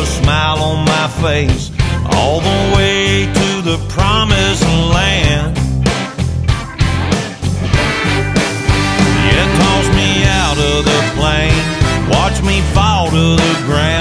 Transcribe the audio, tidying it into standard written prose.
a smile on my face all the way to the promised land. Yeah, toss me out of the plane, watch me fall to the ground.